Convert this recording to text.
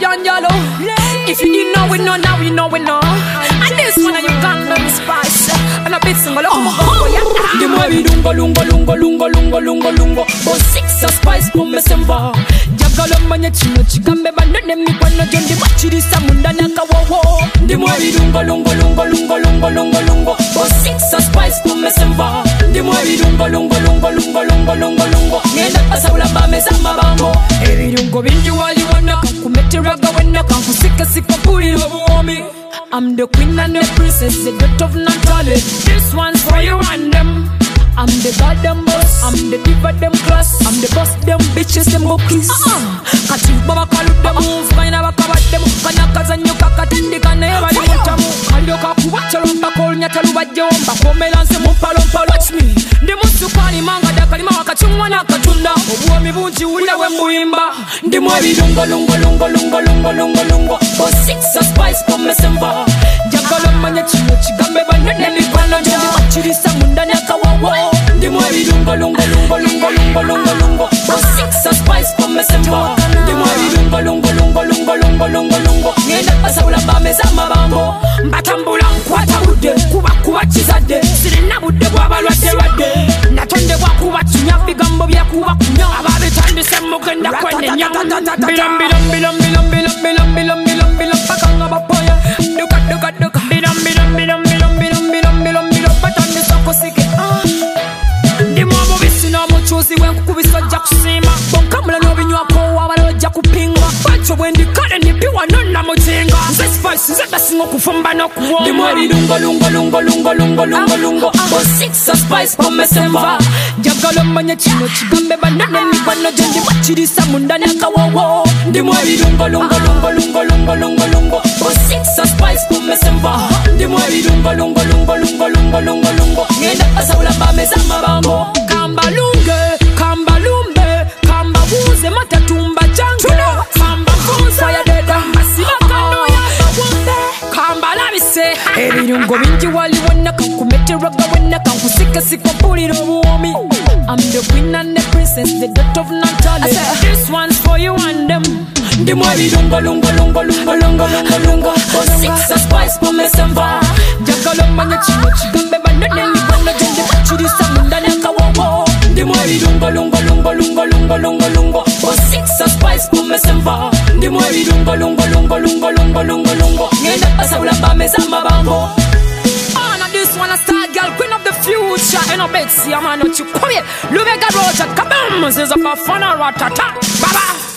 young yellow. If you didn't know, we know now, we know, we know. And this one of you can't learn spice. And a bit single, the more we lungo, lungo, lungo, lungo, lungo, lungo, lungo. Oh, six of spice, come me semba. Jagalo manya chino, chikambe banane mi kwano jondi machiri samunda naka wo. The more we lungo, lungo, lungo, lungo, lungo, lungo, lungo. Oh, six of spice, come me semba. The more we lungo, lungo, lungo, lungo, lungo, lungo, lungo. Ngenda pasaula ba me zama bango. Ebi lungo binji wali wana kumete raga wena kusika sika puri obuomi. I'm the queen and the princess, the daughter of Natalie. This one's for you and them. I'm the goddamn boss, I'm the diva them class. I'm the boss them bitches them go kiss. Kati baba kalu them move, kaina bakabat them. Kana kazanyo kakatindi kana eva di mutamu. Kalyo kakuwacha lomba kol nyata lubaje womba. Komelanse mumpalompa watch me. Ndi musukani manga dakalima wakachungwa na katunda. Obuomi bunji ule we muimba. Ndi mwabi lungo lungo lungo lungo lungo lungo lungo. Oh six of spice come semba. Jagalo manya chino chigambe banane mikwano jondi machiri samunda nyakawawo. Ndi mwabi lungo lungo lungo lungo lungo lungo lungo. Oh six of spice come semba. Ndi mwabi lungo lungo lungo lungo lungo lungo lungo. Ngenda pasaula bame zama bango. Mbatambula nkwata ude kuba chizade. Sirina bude bwabalwadde lwadde. Natonde bwakuba tunya bigambo byakuba kunya. Ababitandi semugenda kwene nya. Bilam bilam bilam bilam bilam bilam bilam bilam bilam pakanga bapoya. Duka duka duka. Bilam bilam bilam bilam bilam bilam bilam bilam batandi soko sike. Ndi mwobo bisina muchuzi wenkukubisa jja kusima. Bonkamula n'obinywako wabala ojja kupinga. Bwatyo bwendi kale nipiwa nonna muzinga. Nze spice nze dasinga okufumba n'okuwomba. Ndi mwali lungo lungo lungo lungo lungo lungo lungo. Oh six of spice come semba. Jagalo manya chino chigambe banane mikwano jondi machirisa munda nyakawawo. Ndi mwali lungo lungo lungo lungo lungo lungo lungo. Oh six of spice come semba. Ndi mwali lungo lungo lungo lungo lungo lungo lungo. Ngenda pasaula bame zama bango. Kamba lunge, kamba lumbe, kamba buze matatumba jange. Kamba funza ya deda masima kano ya bawumbe. Kamba labise. Ebirungo binji wali wana kankumete raga wana kankusika sika puri obuomi. I'm the queen and the princess, the daughter of Natalie. This one's for you and them. Ndi mwali lungo lungo lungo lungo lungo lungo lungo. Oh six of spice come semba. Jagalo manya chino chigambe banane mikwano jondi machiri samunda nyakawawo. Ndi mwali lungo lungo lungo lungo lungo lungo lungo. Oh six of spice come semba. Ndi mwali lungo lungo lungo lungo lungo lungo lungo. Ngenda pasaula bame zama bango. This one a star girl, queen of the future. And I bet see a man what you come here. Lubega Roger, kabam, says a bafana ratata. Baba.